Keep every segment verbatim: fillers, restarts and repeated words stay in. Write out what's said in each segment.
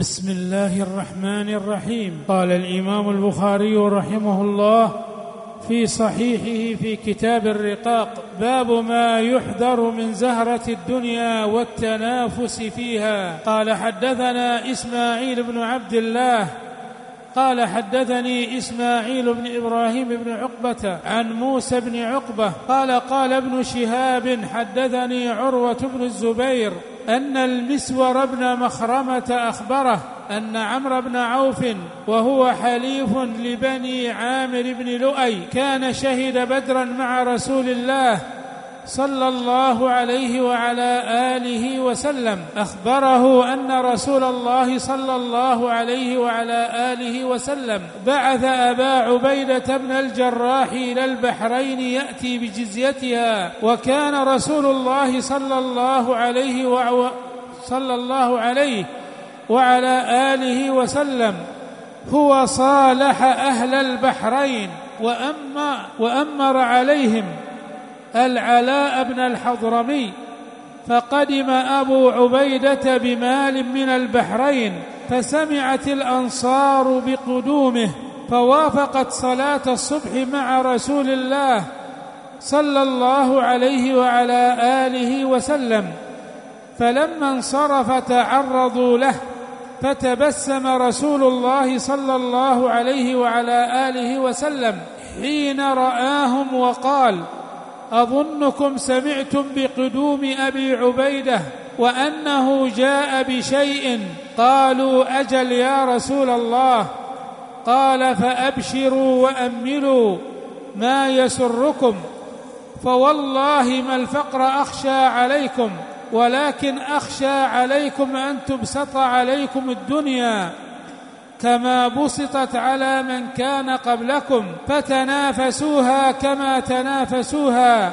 بسم الله الرحمن الرحيم. قال الإمام البخاري رحمه الله في صحيحه في كتاب الرقاق: باب ما يحذر من زهرة الدنيا والتنافس فيها. قال: حدثنا إسماعيل بن عبد الله قال حدثني إسماعيل بن إبراهيم بن عقبة عن موسى بن عقبة قال: قال ابن شهاب: حدثني عروة بن الزبير أن المسور بن مخرمة أخبره أن عمرو بن عوف وهو حليف لبني عامر بن لؤي كان شهد بدرا مع رسول الله صلى الله عليه وعلى آله وسلم، أخبره أن رسول الله صلى الله عليه وعلى آله وسلم بعث أبا عبيدة بن الجراح إلى البحرين يأتي بجزيتها، وكان رسول الله صلى الله عليه وعلى صلى الله عليه وعلى آله وسلم هو صالح أهل البحرين وأمر, وأمر عليهم العلاء بن الحضرمي، فقدم أبو عبيدة بمال من البحرين، فسمعت الأنصار بقدومه فوافقت صلاة الصبح مع رسول الله صلى الله عليه وعلى آله وسلم، فلما انصرف تعرضوا له، فتبسم رسول الله صلى الله عليه وعلى آله وسلم حين رآهم وقال: أظنكم سمعتم بقدوم أبي عبيدة وأنه جاء بشيء. قالوا: أجل يا رسول الله. قال: فأبشروا وأملوا ما يسركم، فوالله ما الفقر أخشى عليكم، ولكن أخشى عليكم أن تبسط عليكم الدنيا كما بسطت على من كان قبلكم، فتنافسوها كما تنافسوها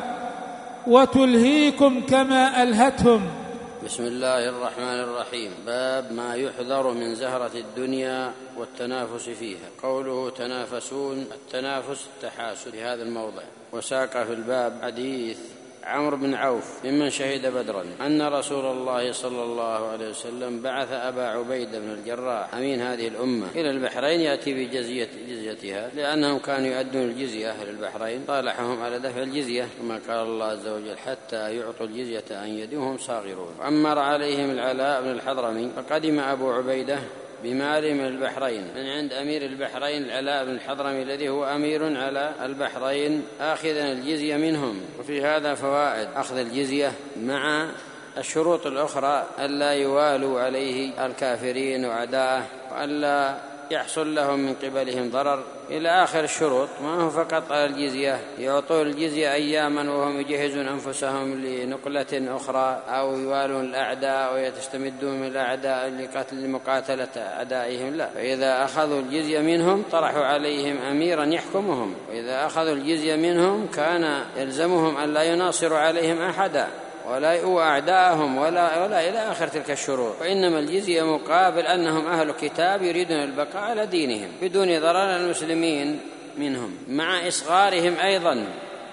وتلهيكم كما ألهتهم. بسم الله الرحمن الرحيم. باب ما يحذر من زهرة الدنيا والتنافس فيها. قوله تنافسون، التنافس التحاسد في هذا الموضع. وساق في الباب حديث عمرو بن عوف ممن شهد بدرا أن رسول الله صلى الله عليه وسلم بعث أبا عبيدة بن الجراح أمين هذه الأمة إلى البحرين يأتي بجزية جزيتها، لأنهم كانوا يؤدون الجزية أهل البحرين، طالحهم على دفع الجزية كما قال الله عز وجل: حتى يعطوا الجزية عن يد وهم صاغرون. وأمر عليهم العلاء بن الحضرمي، فقدم أبو عبيدة بمال من البحرين من عند أمير البحرين العلاء بن الحضرمي الذي هو أمير على البحرين آخذا الجزية منهم. وفي هذا فوائد: أخذ الجزية مع الشروط الأخرى ألا يوالوا عليه الكافرين وأعداءه، وألا يحصل لهم من قبلهم ضرر إلى آخر الشروط. ما هو فقط على الجزية، يعطون الجزية أياما وهم يجهزون أنفسهم لنقلة أخرى، أو يوالون الأعداء ويستمدون من الأعداء لقتل لمقاتلة أعدائهم، لا. فإذا أخذوا الجزية منهم طرحوا عليهم أميرا يحكمهم، وإذا أخذوا الجزية منهم كان يلزمهم أن لا يناصروا عليهم أحدا ولا يؤوى أعداءهم ولا, ولا إلى آخر تلك الشروط. وإنما الجزية مقابل أنهم أهل كتاب يريدون البقاء على دينهم بدون ضرر المسلمين منهم، مع إصغارهم أيضا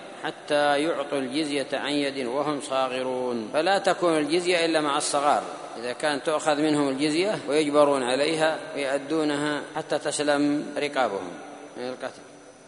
حتى يعطوا الجزية عن يد وهم صاغرون. فلا تكون الجزية إلا مع الصغار، إذا كانت تؤخذ منهم الجزية ويجبرون عليها ويؤدونها حتى تسلم رقابهم من القتل.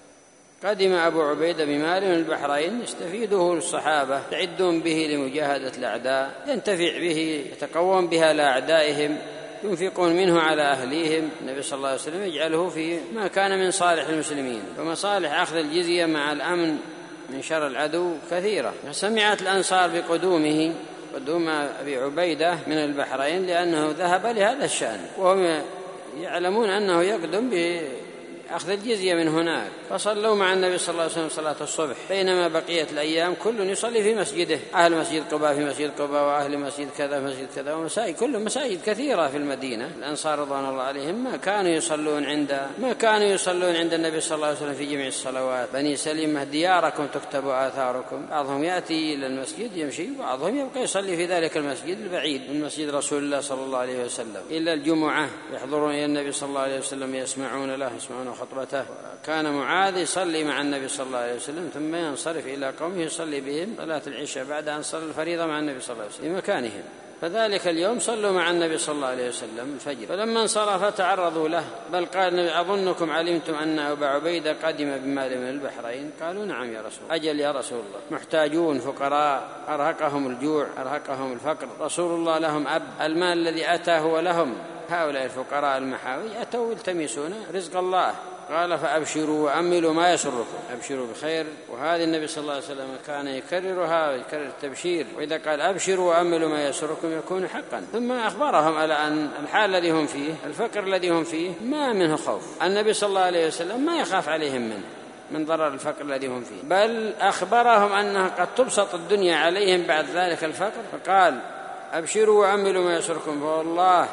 قدم أبو عبيدة بمال من البحرين يستفيده الصحابة، يعدون به لمجاهدة الأعداء، ينتفع به، يتقوون بها لأعدائهم، ينفقون منه على أهليهم. النبي صلى الله عليه وسلم يجعله في ما كان من صالح المسلمين. ومصالح أخذ الجزية مع الأمن من شر العدو كثيرة. فسمعت الأنصار بقدومه، قدوم أبي عبيدة من البحرين، لأنه ذهب لهذا الشأن، وهم يعلمون أنه يقدم بأخذ الجزية من هناك. فصلوا مع النبي صلى الله عليه وسلم صلاة الصبح، بينما بقية الأيام كل يصلي في مسجده، أهل مسجد قباء في مسجد قباء، وأهل مسجد كذا في مسجد كذا، ومساجد كل مساجد كثيرة في المدينة. الأنصار رضوان الله عليهم ما كانوا يصلون عند ما كانوا يصلون عند النبي صلى الله عليه وسلم في جميع الصلوات. بني سلمة دياركم تكتب آثاركم، بعضهم يأتي إلى المسجد يمشي، بعضهم يبقى يصلي في ذلك المسجد البعيد من مسجد رسول الله صلى الله عليه وسلم. إلا الجمعة يحضرون إلى النبي صلى الله عليه وسلم يسمعون له يسمعون خطبته. كان معاذ يصلي مع النبي صلى الله عليه وسلم ثم ينصرف إلى قومه يصلي بهم صلاة العشاء بعد أن صلى الفريضة مع النبي صلى الله عليه وسلم في مكانهم. فذلك اليوم صلوا مع النبي صلى الله عليه وسلم الفجر، فلما انصرف تعرضوا له، بل قال النبي: أظنكم علمتم أن أبا عبيدة قدم بمال من البحرين؟ قالوا: نعم يا رسول الله. أجل يا رسول الله، محتاجون فقراء أرهقهم الجوع أرهقهم الفقر، رسول الله لهم أب، المال الذي أتى هو لهم. هؤلاء الفقراء المحاوي أتوا يلتمسون رزق الله. قال: فأبشروا وأملوا ما يسركم، أبشروا بخير. وهذا النبي صلى الله عليه وسلم كان يكررها ويكرر التبشير، وإذا قال أبشروا وأملوا ما يسركم يكون حقا. ثم أخبرهم على أن الحال الذي هم فيه، الفقر الذي هم فيه، ما منه خوف. النبي صلى الله عليه وسلم ما يخاف عليهم منه من ضرر الفقر الذي هم فيه، بل أخبرهم أنها قد تبسط الدنيا عليهم بعد ذلك الفقر، فقال: أبشروا وأملوا ما يسركم، فوالله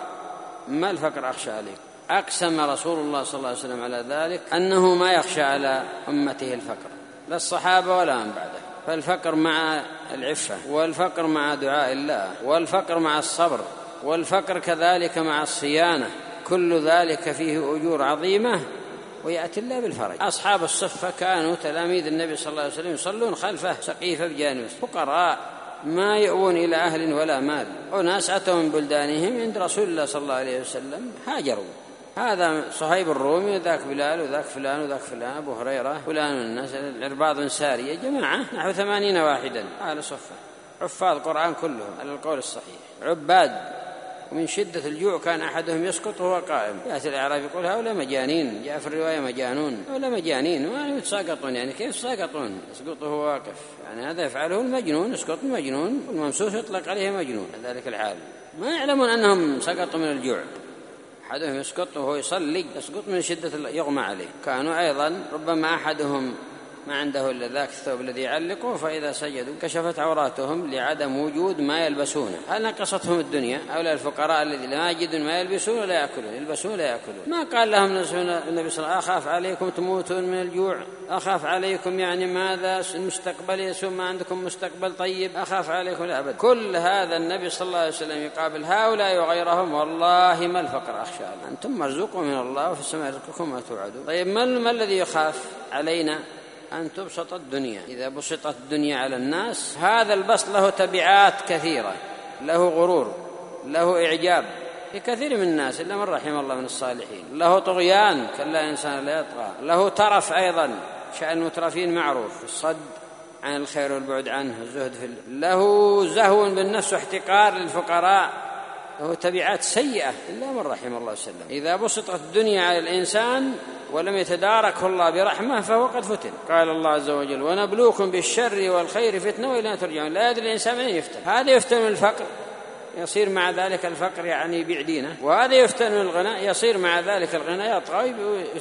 ما الفقر أخشى عليكم. أقسم رسول الله صلى الله عليه وسلم على ذلك أنه ما يخشى على أمته الفقر، لا الصحابة ولا من بعده. فالفقر مع العفة، والفقر مع دعاء الله، والفقر مع الصبر، والفقر كذلك مع الصيانة، كل ذلك فيه أجور عظيمة ويأتي الله بالفرج. أصحاب الصفة كانوا تلاميذ النبي صلى الله عليه وسلم يصلون خلفه سقيفة بجانبه، فقراء ما يؤون إلى أهل ولا مال، وناس أتوا من بلدانهم عند رسول الله صلى الله عليه وسلم هاجروا. هذا صهيب الرومي، وذاك بلال، وذاك فلان، وذاك فلان، أبو هريرة، فلان من الناس، العرباض سارية، جماعة نحو ثمانين واحدا أهل صفة، حفاظ القرآن كلهم على القول الصحيح، عباد. ومن شدة الجوع كان أحدهم يسقط وهو قائم، يأتي الأعرابي يقول: هؤلاء مجانين، جاء في الرواية مجانون، هؤلاء مجانين ما يتساقطون، يعني كيف يساقطون؟ يسقط وهو واقف، يعني هذا يفعله المجنون، يسقط المجنون، والممسوس يطلق عليه مجنون. ذلك الحال ما يعلمون أنهم سقطوا من الجوع. أحدهم يسقط وهو يصلي، يسقط من شدة يغمى عليه. كانوا أيضا ربما أحدهم ما عنده إلا ذاك الثوب الذي يعلقه، فإذا سجدوا كشفت عوراتهم لعدم وجود ما يلبسونه. هل نقصتهم الدنيا؟ هؤلاء الفقراء الذين لا يجدون ما يلبسون ولا يأكلون، يلبسون ولا يأكلون. ما قال لهم النبي صلى الله عليه وسلم: أخاف عليكم تموتون من الجوع، أخاف عليكم يعني ماذا المستقبل يسوء، ما عندكم مستقبل طيب، أخاف عليكم، لا أبدا. كل هذا النبي صلى الله عليه وسلم يقابل هؤلاء وغيرهم: والله ما الفقر أخشى، أنتم مرزوقون من الله وفي السماء رزقكم ما توعدون. طيب ما الذي يخاف علينا؟ أن تبسط الدنيا. إذا بسطت الدنيا على الناس، هذا البسط له تبعات كثيرة، له غرور، له إعجاب في كثير من الناس إلا من رحم الله من الصالحين، له طغيان، كلا إنسان لا يطغى، له ترف أيضا، شأن المترفين معروف، الصد عن الخير والبعد عنه، الزهد في له زهو بالنفس واحتقار للفقراء، له تبعات سيئة إلا من رحم الله وسلم. إذا بسطت الدنيا على الإنسان ولم يتداركه الله برحمة فهو قد فتن. قال الله عز وجل: ونبلوكم بالشر والخير فتنة وإلينا ترجعون. لا يدري الإنسان من يفتن، هذا يفتن من الفقر يصير مع ذلك الفقر يعني يبيع دينه، وهذا يفتن من الغنى يصير مع ذلك الغنى يطغى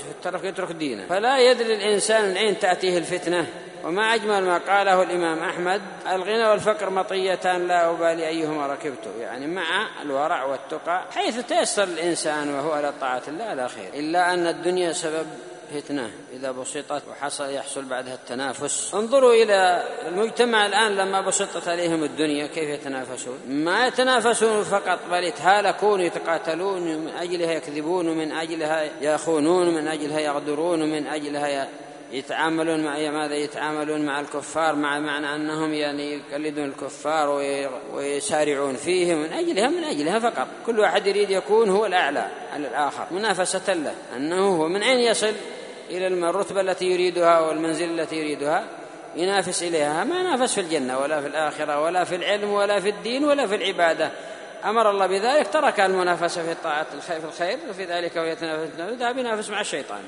ويترك دينه. فلا يدري الإنسان من أين تأتيه الفتنة. وما أجمل ما قاله الإمام أحمد: الغنى والفقر مطيتان لا أبالي أيهما ركبته، يعني مع الورع والتقى حيث تيسر الإنسان وهو على طاعة الله على خير. إلا أن الدنيا سبب فتنة إذا بسطت وحصل يحصل بعدها التنافس. انظروا إلى المجتمع الآن لما بسطت عليهم الدنيا كيف يتنافسون، ما يتنافسون فقط بل يتهالكون يتقاتلون، من أجلها يكذبون، ومن أجلها يخونون، من أجلها يغدرون، ومن أجلها يتعاملون مع ماذا يتعاملون مع الكفار، مع معنى أنهم يعني يقلدون الكفار ويسارعون فيهم، من أجلها من أجلها فقط. كل واحد يريد يكون هو الأعلى على الآخر منافسة له، أنه هو من أين يصل إلى الرتبة التي يريدها والمنزل التي يريدها ينافس إليها. ما نافس في الجنة ولا في الآخرة ولا في العلم ولا في الدين ولا في العبادة. أمر الله بذلك، ترك المنافسة في الطاعة في الخير، وفي ذلك ويتنافس، ذهب ينافس مع الشيطان،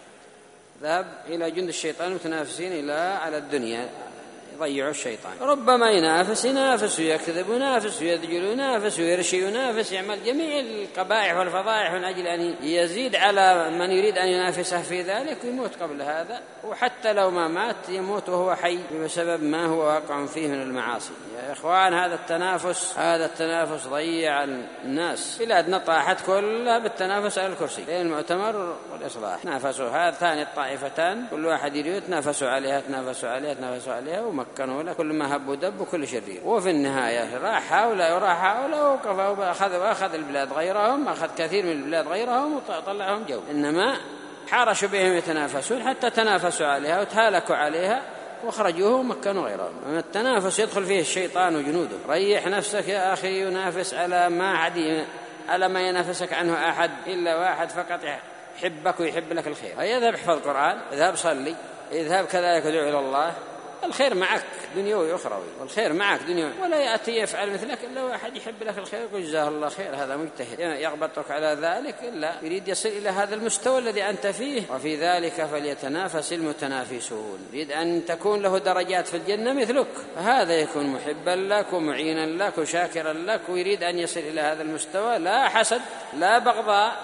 ذهب إلى جند الشيطان متنافسين إلى على الدنيا يضيعوا الشيطان. ربما ينافس ينافس ويكذب ينافس ويذجل ينافس ويرشي ينافس، يعمل جميع القبائح والفضائح من أجل أن يزيد على من يريد أن ينافسه في ذلك، ويموت قبل هذا. وحتى لو ما مات يموت وهو حي بسبب ما هو واقع فيه من المعاصي. يا إخوان، هذا التنافس هذا التنافس ضيع الناس. بلادنا طاحت كلها بالتنافس على الكرسي بين المؤتمر والإصلاح. نافسوا هاتان الطائفتان، كل واحد يريد تنافسوا عليها تنافسوا عليها تنافسوا عليها ومكنوا له، كل ما هب ودب وكل شرير. وفي النهاية راح هؤلاء وراح هؤلاء وقفوا وأخذ وأخذ البلاد غيرهم، أخذ كثير من البلاد غيرهم وطلعهم جو. إنما حارشوا بهم يتنافسون حتى تنافسوا عليها وتهالكوا عليها واخرجوه ومكنوا غيرهم. التنافس يدخل فيه الشيطان وجنوده. ريح نفسك يا أخي، ينافس على ما حد على ما ينافسك عنه أحد إلا واحد فقط يحبك ويحب لك الخير. يذهب احفظ القرآن، اذهب صلي، اذهب كذلك ادعو إلى الله، الخير معك دنيوي أخروي، والخير معك دنيوي. ولا يأتي يفعل مثلك إلا واحد يحب لك الخير يقول جزاه الله خير، هذا مجتهد يغبطك على ذلك، إلا يريد يصل إلى هذا المستوى الذي أنت فيه. وفي ذلك فليتنافس المتنافسون. يريد أن تكون له درجات في الجنة مثلك، فهذا يكون محبا لك ومعينا لك وشاكرا لك، ويريد أن يصل إلى هذا المستوى. لا حسد، لا بغضاء،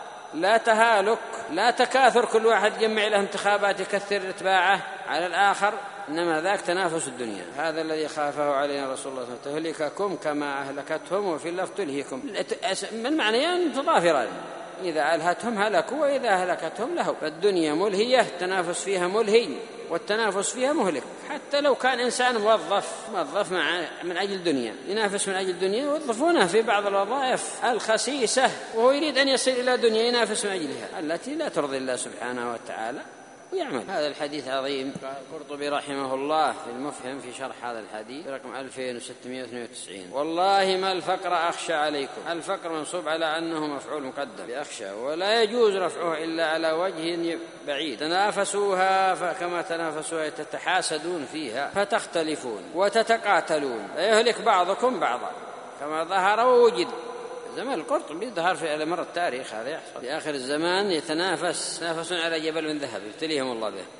لا تهالك، لا تكاثر، كل واحد جمع له انتخابات يكثر اتباعه على الآخر، إنما ذاك تنافس الدنيا. هذا الذي خافه علينا رسول الله صلى الله عليه وسلم، تهلككم كما أهلكتهم وفي اللفظ تلهيكم، من معنيان متضافران، إذا ألهتهم هلكوا وإذا أهلكتهم لهوا. فالدنيا ملهية، التنافس فيها ملهي والتنافس فيها مهلك. حتى لو كان إنسان موظف موظف مع من أجل الدنيا، ينافس من أجل الدنيا، يوظفونه في بعض الوظائف الخسيسة وهو يريد أن يصل إلى دنيا ينافس من أجلها التي لا ترضي الله سبحانه وتعالى ويعمل. هذا الحديث عظيم. القرطبي رحمه الله في المفهم في شرح هذا الحديث رقم ألفين وستمائة واثنين وتسعين: والله ما الفقر أخشى عليكم. الفقر منصوب على أنه مفعول مقدم بأخشى، ولا يجوز رفعه إلا على وجه بعيد. تنافسوها فكما تنافسوها تتحاسدون فيها فتختلفون وتتقاتلون فيهلك بعضكم بعضا كما ظهر ووجد. زمان القرطبي ظهر في مر التاريخ هذا يحصل في آخر الزمان. يتنافس يتنافسون على جبل من ذهب يبتليهم الله به،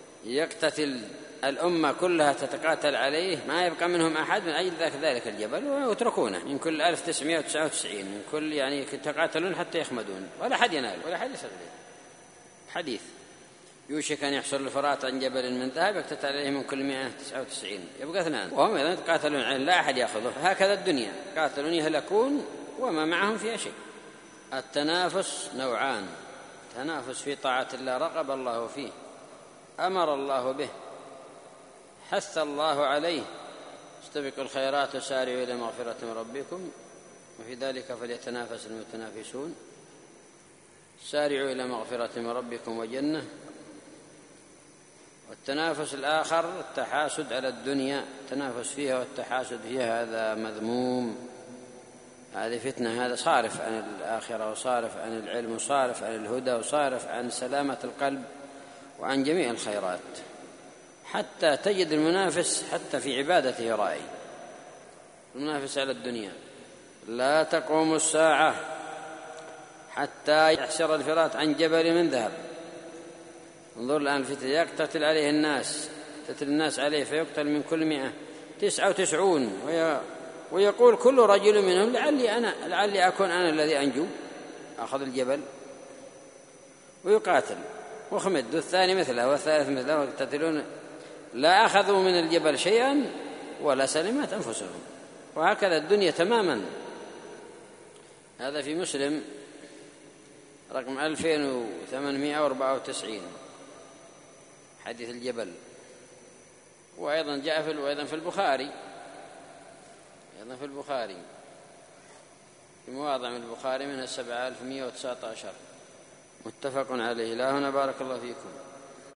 يقتتل الأمة كلها تتقاتل عليه، ما يبقى منهم أحد من أجل ذاك ذلك الجبل ويتركونه. من كل ألف وتسعمائة وتسعة وتسعين من كل يعني يتقاتلون حتى يخمدون ولا حد ينال ولا حد يصل إليه. حديث يوشك أن يحصل الفرات عن جبل من ذهب يقتتل عليه من كل مائة وتسعة وتسعين، يبقى اثنان وهم إذا يتقاتلون عليه لا أحد يأخذه. هكذا الدنيا قاتلون يهلكون وما معهم فيها شيء. التنافس نوعان: تنافس في طاعة الله رغب الله فيه، أمر الله به، حث الله عليه، استبقوا الخيرات وسارعوا إلى مغفرة من ربكم وفي ذلك فليتنافس المتنافسون. سارعوا إلى مغفرة من ربكم وجنة. والتنافس الآخر التحاسد على الدنيا، التنافس فيها والتحاسد فيها هذا مذموم، هذه فتنة، هذا صارف عن الآخرة وصارف عن العلم وصارف عن الهدى وصارف عن سلامة القلب وعن جميع الخيرات. حتى تجد المنافس حتى في عبادته رأي، المنافس على الدنيا. لا تقوم الساعة حتى يحشر الفرات عن جبل من ذهب. انظر الآن الفتنة، يقتتل عليه الناس، يقتتل الناس عليه فيقتل من كل مئة تسعة وتسعون، ويقول كل رجل منهم لعلي أنا لعلي أكون أنا الذي أنجو، أخذ الجبل ويقاتل وخمد، والثاني مثله والثالث مثله، ويقتتلون لا أخذوا من الجبل شيئا ولا سلمت أنفسهم. وهكذا الدنيا تماما. هذا في مسلم رقم ألفين وثمانمائة وأربعة وتسعين حديث الجبل. وأيضا جاء في وأيضا في البخاري أيضا في البخاري في مواضع من البخاري منها سبعة آلاف ومائة وتسعة عشر متفق عليه. لا هنا بارك الله فيكم.